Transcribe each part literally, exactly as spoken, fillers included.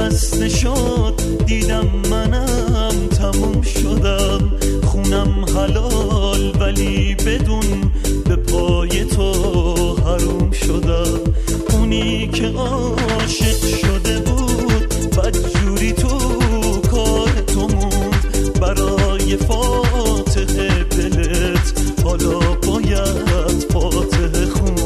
بسته شد دیدم منم تموم شدم، خونم حلال ولی بدون به پای تو حروم شدم. اونی که عاشق شده بود بدجوری تو کار تو موند، برای فاتحه دلت حالا باید فاتحه خوند.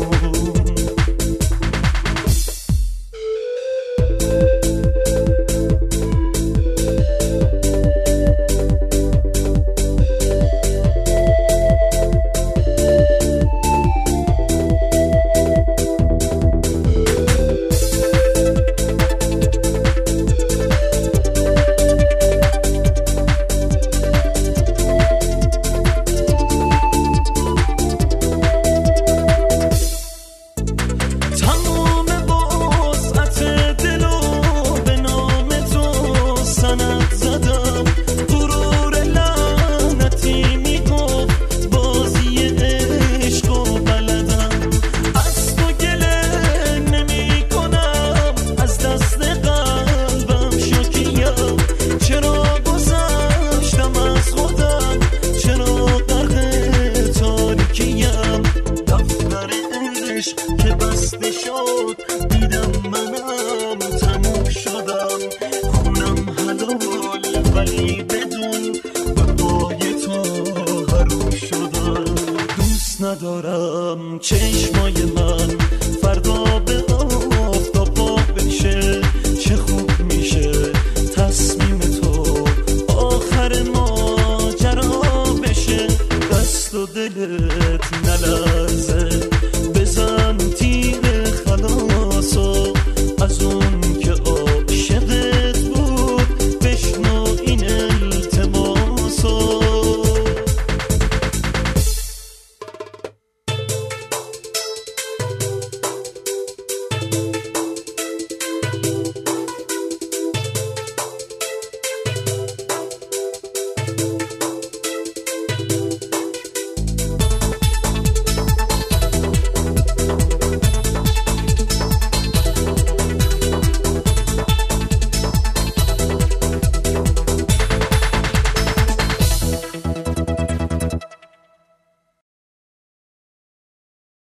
که بسته شد دیدم منم تموم شدم، خونم حلال ولی بدون به پای تو حروم شدم. دوست ندارم چشم